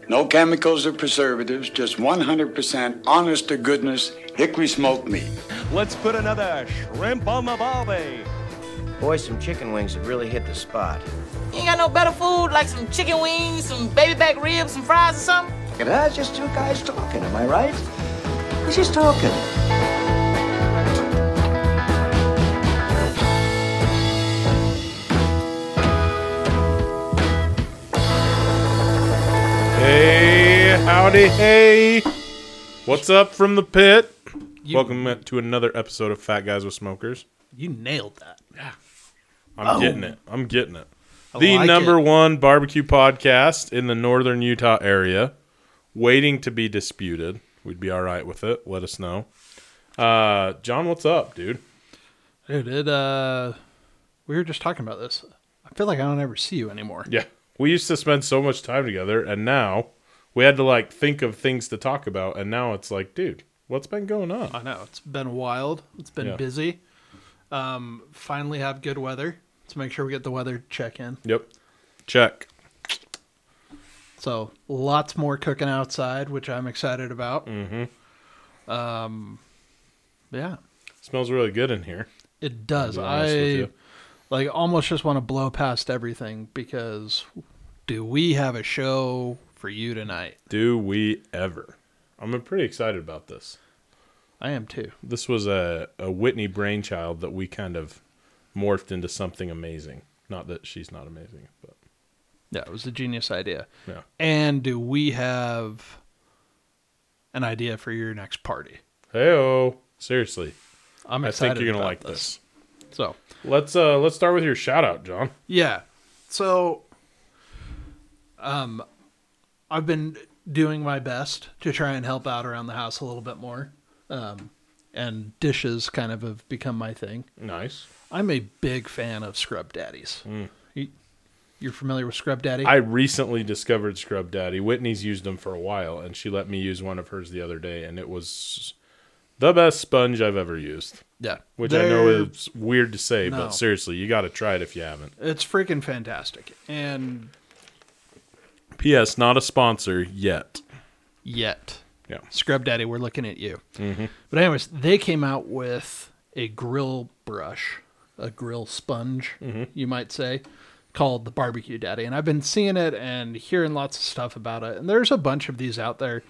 No chemicals or preservatives, just 100% honest to goodness hickory smoked meat. Let's put another shrimp on the barbie. Boy, some chicken wings have really hit the spot. You ain't got no better food, like some chicken wings, some baby back ribs, some fries or something? That's just two guys talking, am I right? We're just talking. Hey, howdy, hey. What's up from the pit? Welcome to another episode of Fat Guys with Smokers. You nailed that. I'm getting it. I The like number it. one barbecue podcast in the northern Utah area, waiting to be disputed. We'd be all right with it. Let us know. John, what's up, dude? Dude, we were just talking about this. I feel like I don't ever see you anymore. Yeah. We used to spend so much time together, and now we had to, think of things to talk about, and now it's like, dude, what's been going on? I know. It's been wild. It's been busy. Finally have good weather. Let's make sure we get the weather check in. Yep. Check. So, lots more cooking outside, which I'm excited about. Mm-hmm. Yeah. Smells really good in here. It does. To be honest with you. Almost just want to blow past everything because do we have a show for you tonight? Do we ever? I'm pretty excited about this. I am too. This was a Whitney brainchild that we kind of morphed into something amazing. Not that she's not amazing, but Yeah, it was a genius idea. yeah. And do we have an idea for your next party? Hey-oh. Seriously. I'm I excited think you're going to about like this. So, Let's start with your shout out, John. yeah. So, I've been doing my best to try and help out around the house a little bit more. And dishes kind of have become my thing. Nice. I'm a big fan of Scrub Daddies. You're familiar with Scrub Daddy? I recently discovered Scrub Daddy. Whitney's used them for a while, and she let me use one of hers the other day, and it was the best sponge I've ever used. Yeah. Which I know is weird to say, No. but seriously, you got to try it if you haven't. It's freaking fantastic. And P.S. Not a sponsor yet. yet. Yeah. Scrub Daddy, we're looking at you. Mm-hmm. But anyways, they came out with a grill brush, a grill sponge, you might say, called the Barbecue Daddy. And I've been seeing it and hearing lots of stuff about it. And there's a bunch of these out there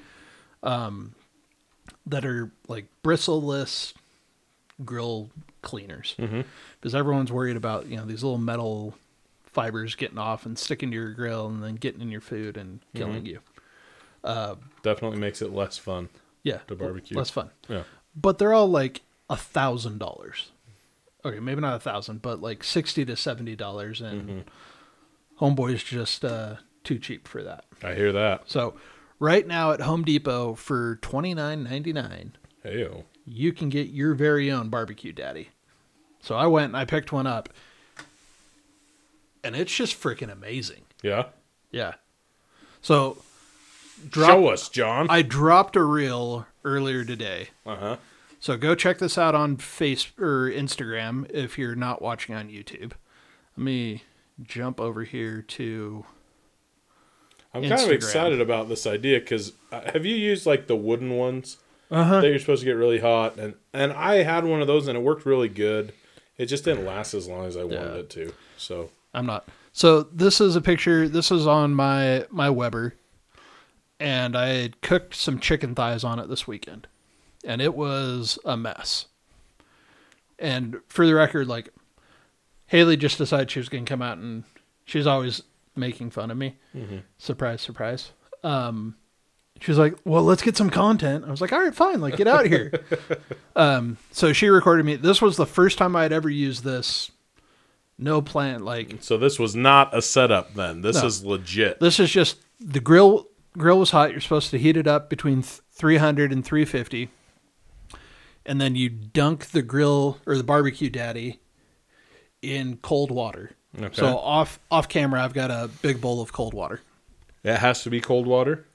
that are like bristleless grill cleaners. Because everyone's worried about, these little metal fibers getting off and sticking to your grill and then getting in your food and killing you. Definitely makes it less fun Yeah. to barbecue. Less fun. Yeah. But they're all like $1,000. Okay, maybe not 1,000, but like $60 to $70, and Homeboy's just too cheap for that. I hear that. So right now at Home Depot for $29.99, Hey-oh. you can get your very own Barbecue Daddy. So I went and I picked one up, and it's just freaking amazing. Yeah? Yeah. So Show us, John. I dropped a reel earlier today. Uh-huh. So go check this out on Facebook or Instagram if you're not watching on YouTube. Let me jump over here to I'm kind of Instagram. excited about this idea because have you used the wooden ones that you're supposed to get really hot? And I had one of those and it worked really good. It just didn't last as long as I wanted it to. So I'm not. So this is a picture. This is on my Weber, and I had cooked some chicken thighs on it this weekend, and it was a mess. And for the record, Haley just decided she was going to come out, and she's always making fun of me. Surprise, surprise. She was like, well, let's get some content. I was like, all right, fine. Get out of here. So she recorded me. This was the first time I'd ever used this. No plan. So this was not a setup then. This No. is legit. This is just the grill was hot. You're supposed to heat it up between 300 and 350. And then you dunk the grill or the Barbecue Daddy in cold water. Okay. So off camera, I've got a big bowl of cold water. It has to be cold water?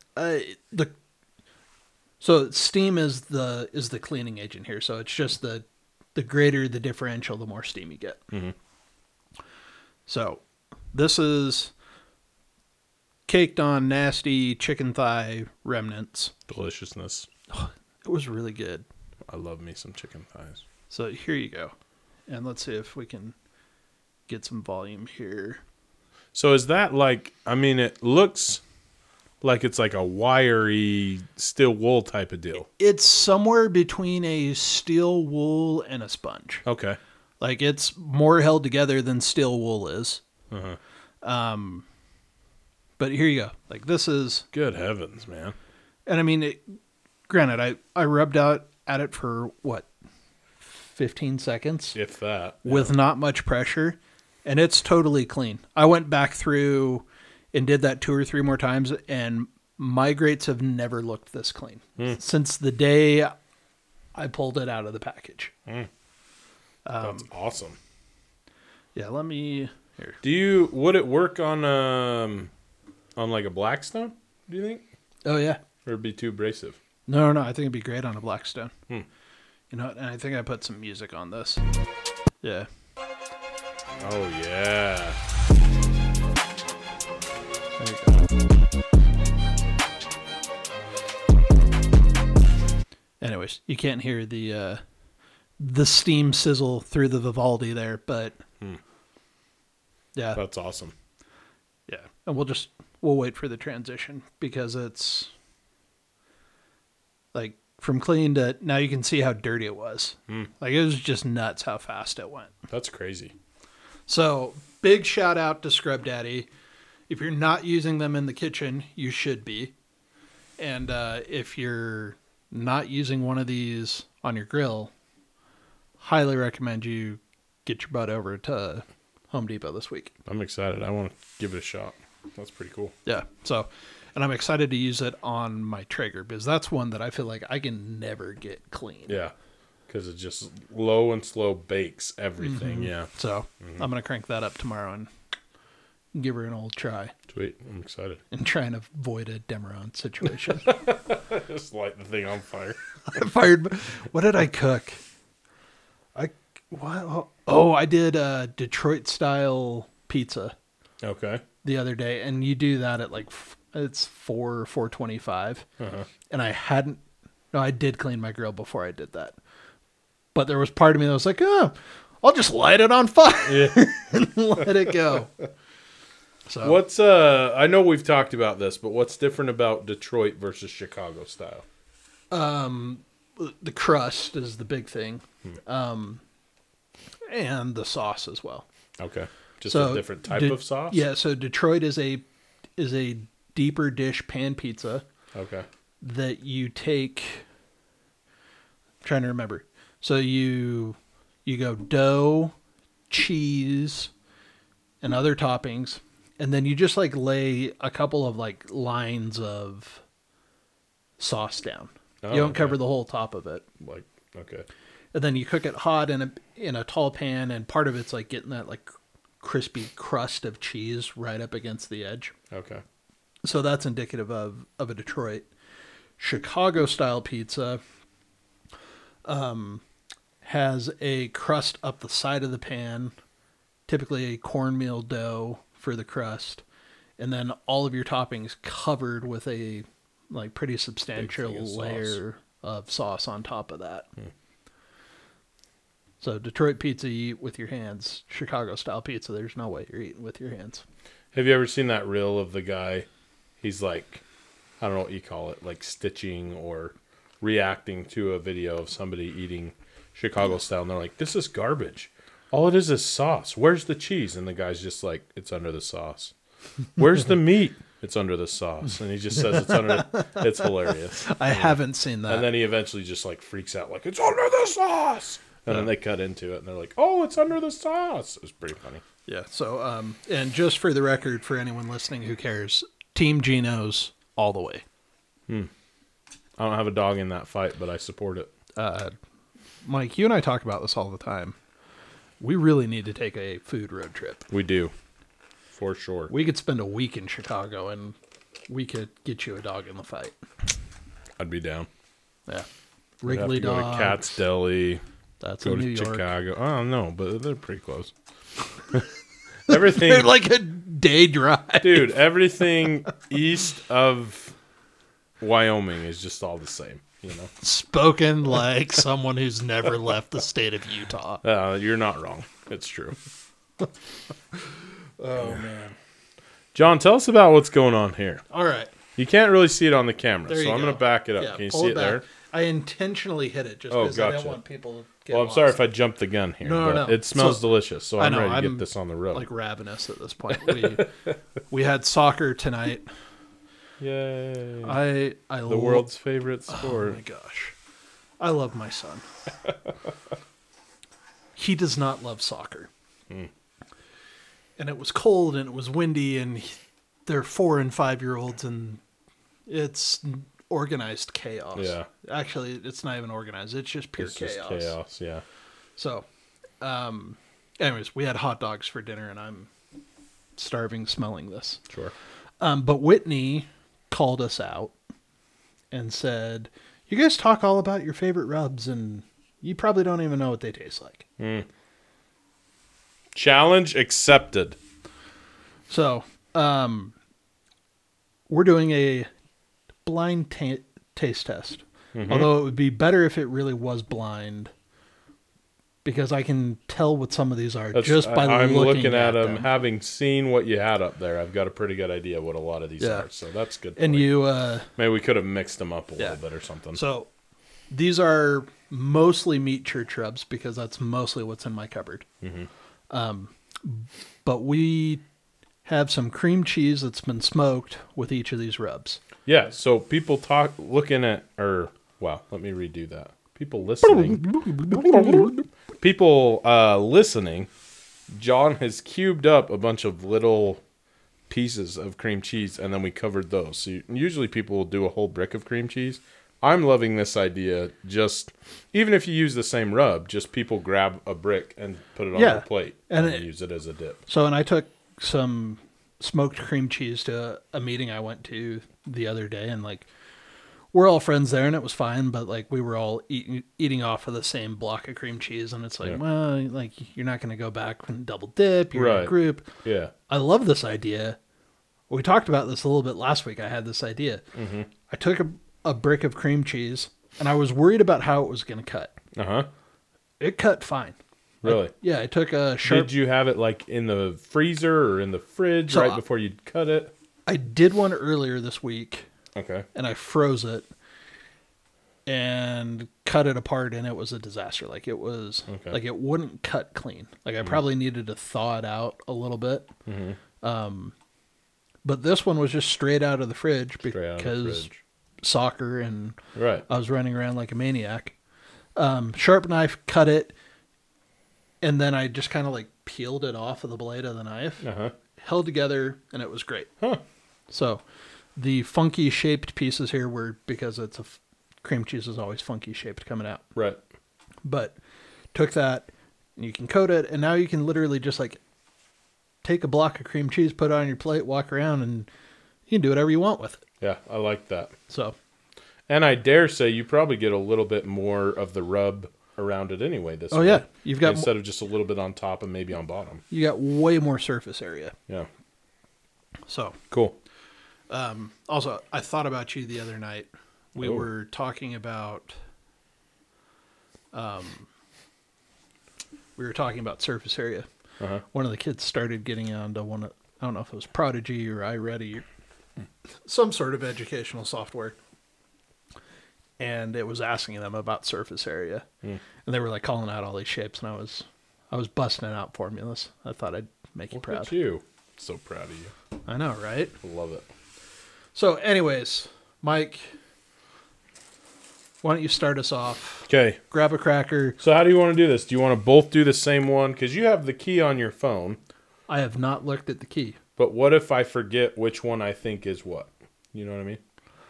So steam is the cleaning agent here. So it's just the greater the differential, the more steam you get. So this is caked on nasty chicken thigh remnants. Deliciousness. It was really good. I love me some chicken thighs. So here you go. And let's see if we can get some volume here. So is that like, I mean, it looks like it's like a wiry steel wool type of deal. It's somewhere between a steel wool and a sponge. Okay. Like it's more held together than steel wool is. Uh-huh. But here you go. Like this is, Good heavens, man. and I mean, granted, I rubbed out at it for what, 15 seconds If that. with not much pressure, and it's totally clean. I went back through and did that 2 or 3 more times, and my grates have never looked this clean since the day I pulled it out of the package. That's awesome. Yeah, let me here. Would it work on like a Blackstone, do you think? Oh yeah. Or it'd be too abrasive? No, I think it'd be great on a Blackstone. Hmm. You know what? And I think I put some music on this. Yeah. Oh, yeah. There you go. Anyways, you can't hear the steam sizzle through the Vivaldi there, but yeah. That's awesome. Yeah. And we'll wait for the transition because it's like from clean to now you can see how dirty it was. Like it was just nuts how fast it went. That's crazy. So big shout out to Scrub Daddy. If you're not using them in the kitchen, you should be. And if you're not using one of these on your grill, highly recommend you get your butt over to Home Depot this week. I'm excited. I want to give it a shot. That's pretty cool. Yeah. So, and I'm excited to use it on my Traeger because that's one that I feel like I can never get clean. Yeah. Because it just low and slow bakes everything. Yeah. So I'm going to crank that up tomorrow and give her an old try Sweet. I'm excited. and try and avoid a Demeron situation. Just light the thing on fire. I fired. What did I cook? I did a Detroit style pizza Okay. the other day, and you do that at like it's 4:25, and I did clean my grill before I did that, but there was part of me that was like, oh, I'll just light it on fire and let it go. So What's I know we've talked about this, but what's different about Detroit versus Chicago style? the crust is the big thing, and the sauce as well. Okay. Just a different type of sauce? Yeah, so Detroit is a deeper dish pan pizza Okay. that you take. I'm trying to remember. So you go dough, cheese, and other toppings, and then you just like lay a couple of like lines of sauce down. Oh, you don't okay. cover the whole top of it. Like, okay. And then you cook it hot in a tall pan, and part of it's like getting that like crispy crust of cheese right up against the edge. Okay. So that's indicative of a Detroit. Chicago style pizza has a crust up the side of the pan, typically a cornmeal dough for the crust, and then all of your toppings covered with a like pretty substantial thing of sauce. layer of sauce on top of that. So Detroit pizza you eat with your hands. Chicago style pizza, there's no way you're eating with your hands. Have you ever seen that reel of the guy? He's like, I don't know what you call it, like stitching or reacting to a video of somebody eating Chicago style. And they're like, this is garbage. All it is sauce. Where's the cheese? And the guy's just like, it's under the sauce. Where's the meat? It's under the sauce. And he just says it's under. It's hilarious. I haven't seen that. And then he eventually just like freaks out like, it's under the sauce. And then they cut into it and they're like, oh, it's under the sauce. It was pretty funny. Yeah. So, and just for the record, for anyone listening who cares, Team Geno's all the way. I don't have a dog in that fight, but I support it. Mike, you and I talk about this all the time. We really need to take a food road trip. We do. For sure. We could spend a week in Chicago and we could get you a dog in the fight. I'd be down. Yeah. We'd have Wrigley to go Dogs. to Cat's Deli. That's Go in to New York. Chicago. Oh, no, but they're pretty close. Everything. They're like a day drive. Dude, everything east of Wyoming is just all the same, you know? Spoken like someone who's never left the state of Utah. You're not wrong. It's true. Oh, man. John, tell us about what's going on here. All right. You can't really see it on the camera, There you so I'm go. going to back it up. Yeah, Can you pull see it back. there? I intentionally hit it just Oh, because I gotcha. don't want people to get Well, I'm lost. sorry if I jumped the gun here, No, but no. it smells So- delicious, so I I'm know, ready to I'm get this on the road. like ravenous at this point. We had soccer tonight. Yay. I The world's favorite Oh sport. my gosh. I love my son. He does not love soccer. And it was cold and it was windy and they're 4 and 5-year-olds and it's organized chaos. Yeah. Actually, it's not even organized. It's just pure It's just chaos. chaos, yeah. So, anyways, we had hot dogs for dinner and I'm starving smelling this. Sure. But Whitney called us out and said, "You guys talk all about your favorite rubs, and you probably don't even know what they taste like." Challenge accepted. So, we're doing a blind taste test. Although it would be better if it really was blind, because I can tell what some of these are just by I'm looking at them. Having seen what you had up there, I've got a pretty good idea what a lot of these Yeah. are. So that's good. And for you, maybe we could have mixed them up a Yeah. little bit or something. so these are mostly meat church rubs because that's mostly what's in my cupboard. But we have some cream cheese that's been smoked with each of these rubs. Yeah, so people looking at, let me redo that. People listening. Listening, John has cubed up a bunch of little pieces of cream cheese, and then we covered those. So usually people will do a whole brick of cream cheese. I'm loving this idea. Just, even if you use the same rub, just people grab a brick and put it on Yeah, their plate and and it- use it as a dip. So, and I took some smoked cream cheese to a meeting I went to the other day, and like, we're all friends there, and it was fine, but like, we were all eating off of the same block of cream cheese, and it's like, Yeah. well, like, you're not going to go back and double dip, you're in Right. a group. Yeah. I love this idea. We talked about this a little bit last week. I had this idea. I took a brick of cream cheese, and I was worried about how it was going to cut. Uh-huh. It cut fine. Really? Yeah, I took a sharp... Did you have it like in the freezer or in the fridge So, right before you cut it? I did one earlier this week, Okay. and I froze it and cut it apart, and it was a disaster. Like, it was... Okay. Like, it wouldn't cut clean. Like, I probably needed to thaw it out a little bit. But this one was just straight out of the fridge Straight out of the because fridge. soccer, and Right. I was running around like a maniac. Sharp knife, cut it, and then I just kind of like peeled it off of the blade of the knife, Uh-huh. held together, and it was great. Huh. So the funky shaped pieces here were because it's cream cheese is always funky shaped coming out. Right. But took that, and you can coat it, and now you can literally just like take a block of cream cheese, put it on your plate, walk around, and you can do whatever you want with it. Yeah, I like that. So And I dare say you probably get a little bit more of the rub around it anyway this way. yeah, you've got instead of just a little bit on top and maybe on bottom. you got way more surface area. Yeah. So Cool. also, I thought about you the other night. We Oh. were talking about surface area. Uh-huh. One of the kids started getting onto I don't know if it was Prodigy or iReady or some sort of educational software. And it was asking them about surface area. And they were like calling out all these shapes, and I was busting out formulas. I thought I'd make you Look proud. at you. So proud of you. I know, right? Love it. So anyways, Mike, why don't you start us off? Okay. Grab a cracker. So how do you want to do this? Do you want to both do the same one? Because you have the key on your phone. I have not looked at the key. But what if I forget which one I think is what? You know what I mean?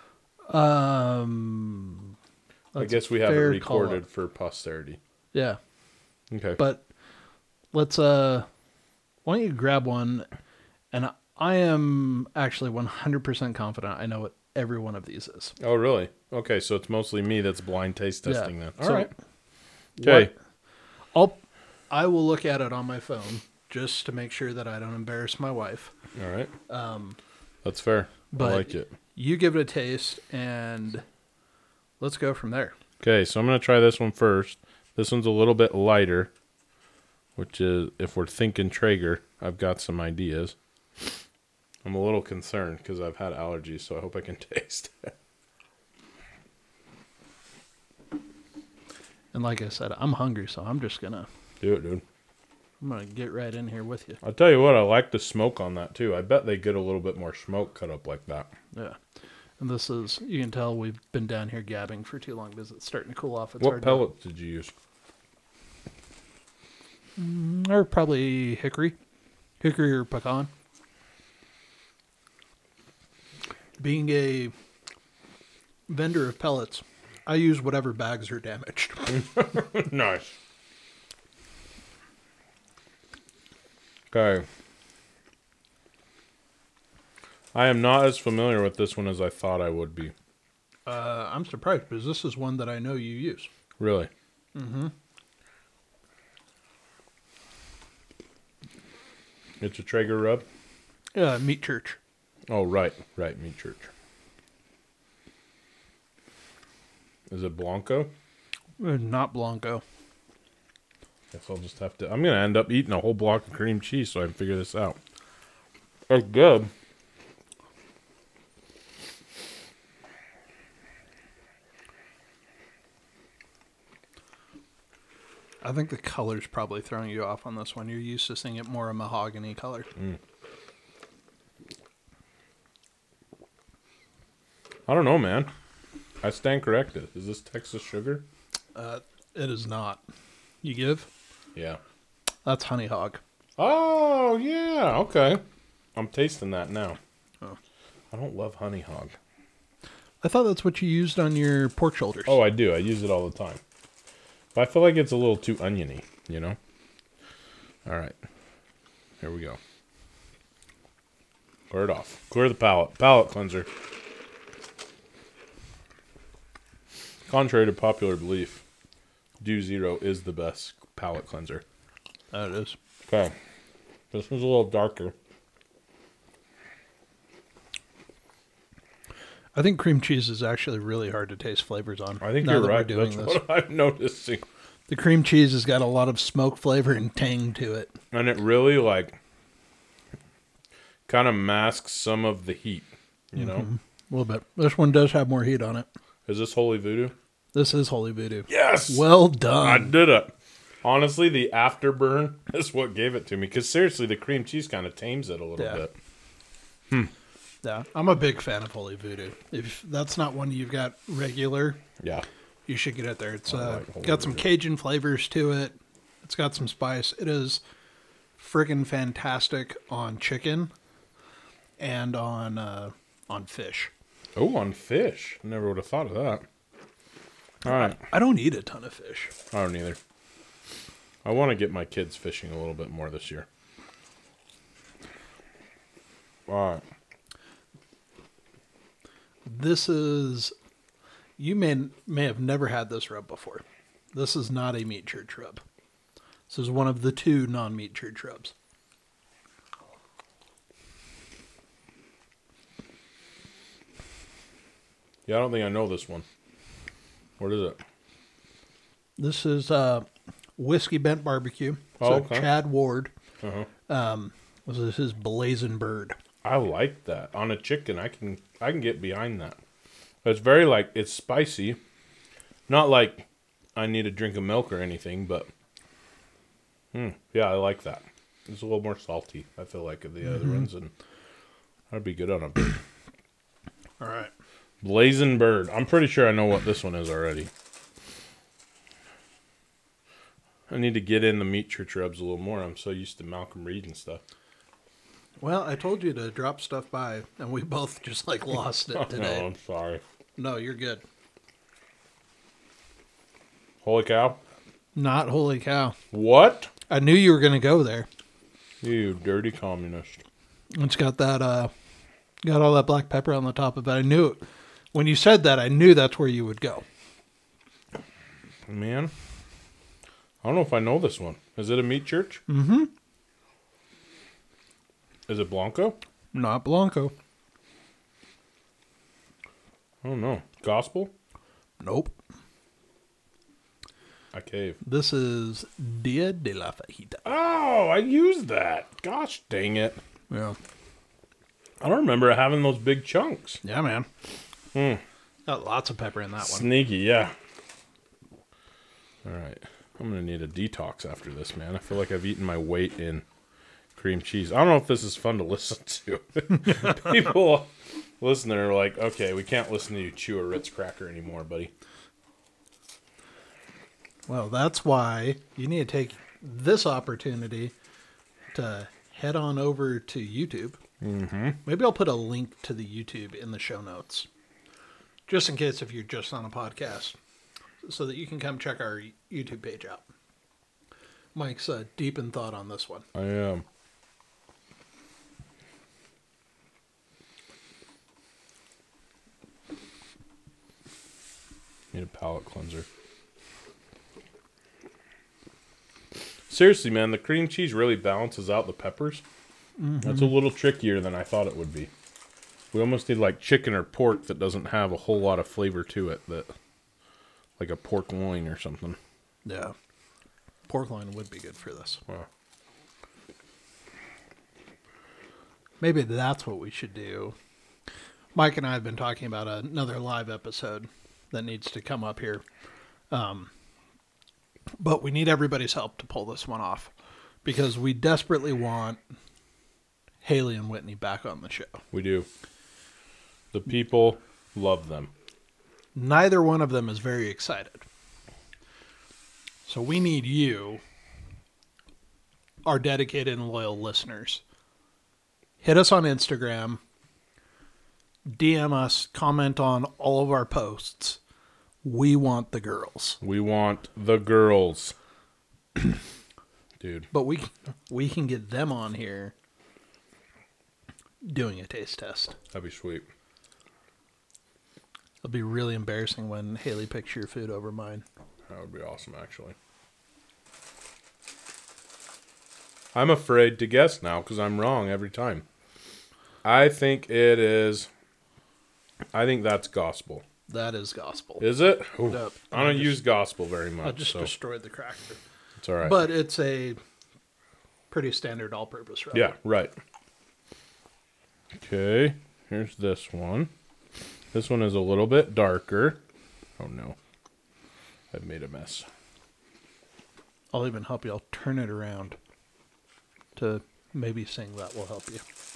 I That's guess a we have it fair recorded call-out. for posterity. Yeah, Okay. but let's why don't you grab one? And I am actually 100% confident I know what every one of these is. Oh, really? Okay, so it's mostly me that's blind taste Yeah. testing then. All So right. Okay. I will look at it on my phone just to make sure that I don't embarrass my wife. All right. That's fair. But I like it. You give it a taste, and let's go from there. Okay, so I'm going to try this one first. This one's a little bit lighter, which is, if we're thinking Traeger, I've got some ideas. I'm a little concerned because I've had allergies, so I hope I can taste it. And like I said, I'm hungry, so I'm just going to... Do it, dude. I'm going to get right in here with you. I'll tell you what, I like the smoke on that, too. I bet they get a little bit more smoke cut up like that. Yeah. And this is, you can tell we've been down here gabbing for too long because it's starting to cool off. It's What hard pellets did you use? or probably hickory or pecan. Being a vendor of pellets, I use whatever bags are damaged. Nice. Okay. I am not as familiar with this one as I thought I would be. I'm surprised because this is one that I know you use. Really? Mm-hmm. It's a Traeger rub? Meat Church. Oh, right. Right, Meat Church. Is it Blanco? Not Blanco. Guess I'll just have to... I'm going to end up eating a whole block of cream cheese so I can figure this out. It's good. I think the color's probably throwing you off on this one. You're used to seeing it more a mahogany color. I don't know, man. I stand corrected. Is this Texas sugar? It is not. You give? Yeah. That's honey hog. Oh, yeah. Okay. I'm tasting that now. Oh. I don't love honey hog. I thought that's what you used on your pork shoulders. Oh, I do. I use it all the time. But I feel like it's a little too oniony, you know? All right. Here we go. Clear it off. Clear the palate. Palate cleanser. Contrary to popular belief, Dew Zero is the best palate cleanser. That is. Okay. This one's a little darker. I think cream cheese is actually really hard to taste flavors on. I think now you're that we're right. doing That's this. what I'm noticing. The cream cheese has got a lot of smoke flavor and tang to it. And it really, like, kind of masks some of the heat, you know? A little bit. This one does have more heat on it. Is this Holy Voodoo? This is Holy Voodoo. Yes! Well I done. did it. Honestly, the afterburn is what gave it to me. Because seriously, the cream cheese kind of tames it a little Yeah. bit. Yeah, I'm a big fan of Holy Voodoo. If that's not one you've got regular, Yeah. you should get it there. It's like Holy got some Voodoo. Cajun flavors to it. It's got some spice. It is friggin' fantastic on chicken and on fish. Oh, on fish. Never would have thought of that. All right. I don't eat a ton of fish. I don't either. I want to get my kids fishing a little bit more this year. All right. This is, you may have never had this rub before. This is not a Meat Church rub. This is one of the 2 non-Meat Church rubs. Yeah, I don't think I know this one. What is it? This is Whiskey Bent Barbecue. Oh, So okay. Chad Ward. Uh-huh. This is his Blazing Bird. I like that. On a chicken, I can get behind that. It's very, like, it's spicy. Not like I need a drink of milk or anything, but yeah, I like that. It's a little more salty, I feel like, of the other ones, and that'd be good on a bird. All right. Blazing Bird. I'm pretty sure I know what this one is already. I need to get in the Meat Church rubs a little more. I'm so used to Malcolm Reed and stuff. Well, I told you to drop stuff by, and we both just like lost it today. No, I'm sorry. No, you're good. Holy cow. Not holy cow. What? I knew you were going to go there. You dirty communist. It's got that, got all that black pepper on the top of it. I knew it. When you said that, I knew that's where you would go. Man. I don't know if I know this one. Is it a Meat Church? Is it Blanco? Not Blanco. Oh no. Gospel? Nope. I cave. This is Dia de la Fajita. Oh, I used that. Gosh dang it. Yeah. I don't remember having those big chunks. Yeah, man. Got lots of pepper in that one. Sneaky, yeah. All right. I'm going to need a detox after this, man. I feel like I've eaten my weight in cream cheese. I don't know if this is fun to listen to. People listening are like, okay, we can't listen to you chew a Ritz cracker anymore, buddy. Well, that's why you need to take this opportunity to head on over to YouTube. Mm-hmm. Maybe I'll put a link to the YouTube in the show notes, just in case if you're just on a podcast, so that you can come check our YouTube page out. Mike's deep in thought on this one. I am. Need a palate cleanser. Seriously, man, the cream cheese really balances out the peppers. Mm-hmm. That's a little trickier than I thought it would be. We almost need like chicken or pork that doesn't have a whole lot of flavor to it, that like a pork loin or something. Yeah. Pork loin would be good for this. Wow. Maybe that's what we should do. Mike and I have been talking about another live episode that needs to come up here. But we need everybody's help to pull this one off, because we desperately want Haley and Whitney back on the show. We do. The people love them. Neither one of them is very excited. So we need you, our dedicated and loyal listeners. Hit us on Instagram, DM us, comment on all of our posts. We want the girls. We want the girls. Dude. But we can get them on here doing a taste test. That'd be sweet. It'll be really embarrassing when Haley picks your food over mine. That would be awesome, actually. I'm afraid to guess now because I'm wrong every time. I think that's gospel. That is gospel. Is it? Yep. I don't use gospel very much. I just destroyed the cracker. It's all right. But it's a pretty standard all-purpose rub. Yeah, right. Okay, here's this one. This one is a little bit darker. Oh, no. I've made a mess. I'll even help you. I'll turn it around to maybe sing. That will help you.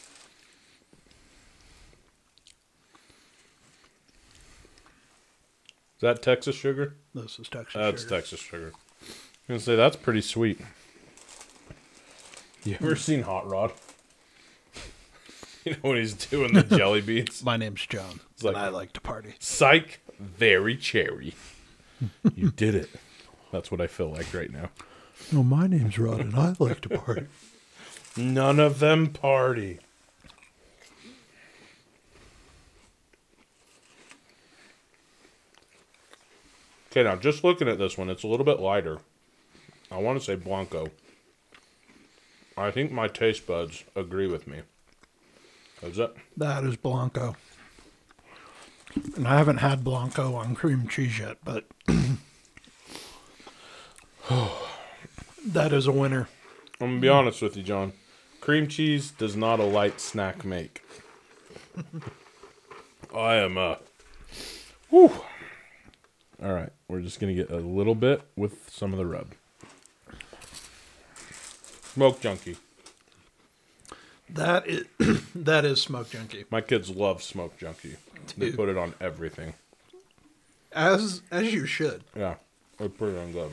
Is that Texas sugar? This is Texas That's sugar. Texas sugar. I'm going to say that's pretty sweet. You ever seen Hot Rod? You know when he's doing the jelly beans? My name's John, like- and I like to party. Psych, very cherry. You did it. That's what I feel like right now. No, my name's Rod, and I like to party. None of them party. Okay, now just looking at this one, it's a little bit lighter. I want to say Blanco. I think my taste buds agree with me. Is it? That is Blanco. And I haven't had Blanco on cream cheese yet, but that is a winner. I'm going to be honest with you, John. Cream cheese does not a light snack make. I am whew. All right, we're just going to get a little bit with some of the rub. Smoke Junkie. That is Smoke Junkie. My kids love Smoke Junkie. They Dude. put it on everything. As you should. Yeah, they put it on good.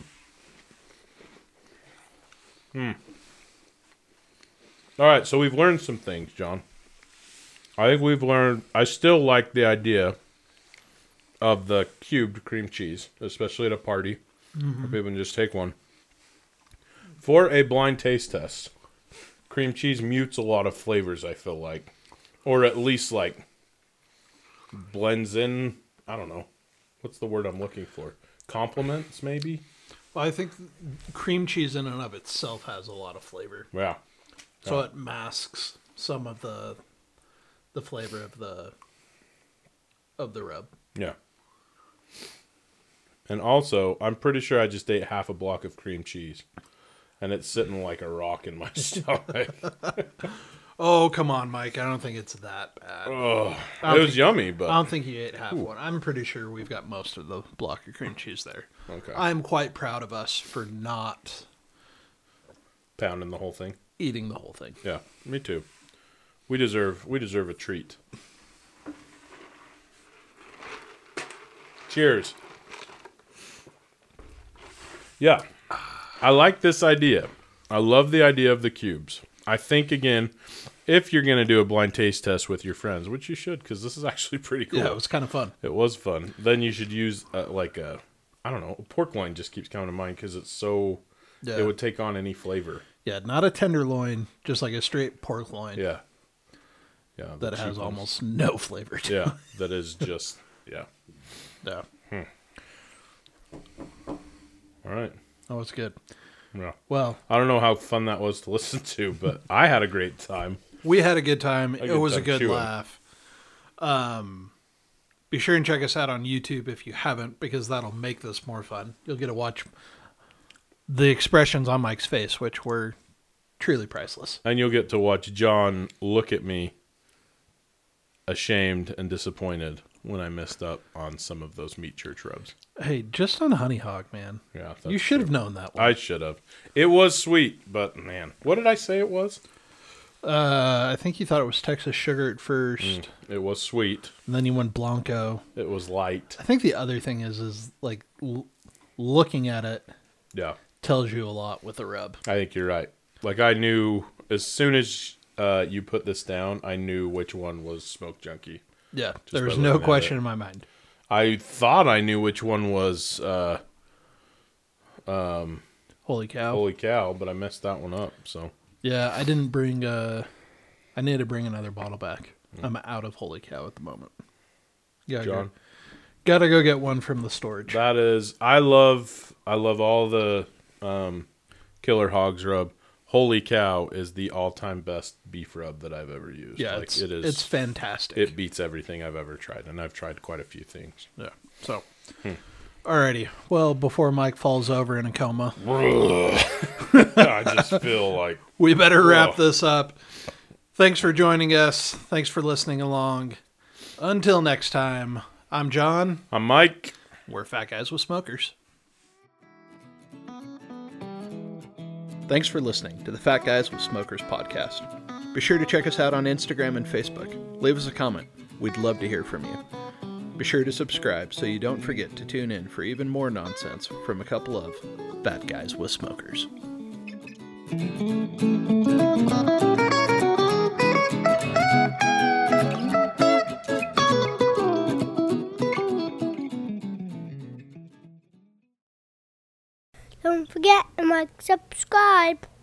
All right, so we've learned some things, John. I think we've learned. I still like the idea of the cubed cream cheese, especially at a party. Mm-hmm. People can just take one. For a blind taste test, cream cheese mutes a lot of flavors, I feel like. Or at least, like, blends in. I don't know. What's the word I'm looking for? Complements, maybe? Well, I think cream cheese in and of itself has a lot of flavor. Yeah. So it masks some of the flavor of the rub. Yeah. And also, I'm pretty sure I just ate half a block of cream cheese. And it's sitting like a rock in my stomach. Oh, come on, Mike. I don't think it's that bad. Oh, it was yummy, I but don't think you ate half one. I'm pretty sure we've got most of the block of cream cheese there. okay. I'm quite proud of us for not Pounding the whole thing. eating the whole thing. Yeah, me too. We deserve a treat. Cheers. Yeah. I like this idea. I love the idea of the cubes. I think, again, if you're going to do a blind taste test with your friends, which you should, because this is actually pretty cool. Yeah, it was kind of fun. It was fun. Then you should use, I don't know, pork loin just keeps coming to mind because it's so, Yeah. it would take on any flavor. Yeah, not a tenderloin, just like a straight pork loin. Yeah. Yeah. the That has cheap ones. almost no flavor to Yeah, that is just, yeah. it. Yeah. All right. Oh, it's good. Yeah. Well, I don't know how fun that was to listen to, but I had a great time. we had a good time. It good was a time good chewing. laugh. Be sure and check us out on YouTube if you haven't, because that'll make this more fun. You'll get to watch the expressions on Mike's face, which were truly priceless. And you'll get to watch John look at me ashamed and disappointed when I messed up on some of those meat church rubs. Hey, just on Honey Hog, man. Yeah, You should have known that one. I should have. It was sweet, but man, what did I say it was? I think you thought it was Texas Sugar at first, It was sweet. and then you went Blanco. It was light. I think the other thing is like looking at it Yeah, tells you a lot with the rub. I think you're right. Like I knew as soon as you put this down, I knew which one was Smoke Junkie. Yeah, Just there was by no looking at question it. in my mind. I thought I knew which one was Holy cow. Holy Cow, but I messed that one up. So Yeah, I didn't bring I need to bring another bottle back. I'm out of Holy Cow at the moment. Yeah, John, gotta go get one from the storage. that is I love all the Killer Hogs rub. Holy Cow is the all-time best beef rub that I've ever used. Yeah, like, it is. it's fantastic. It beats everything I've ever tried, and I've tried quite a few things. Yeah. So, alrighty. Well, before Mike falls over in a coma, I just feel like we better wrap Ugh. this up. Thanks for joining us. Thanks for listening along. Until next time, I'm John. I'm Mike. We're Fat Guys with Smokers. Thanks for listening to the Fat Guys with Smokers podcast. Be sure to check us out on Instagram and Facebook. Leave us a comment. We'd love to hear from you. Be sure to subscribe so you don't forget to tune in for even more nonsense from a couple of Fat Guys with Smokers. Don't forget to like, subscribe.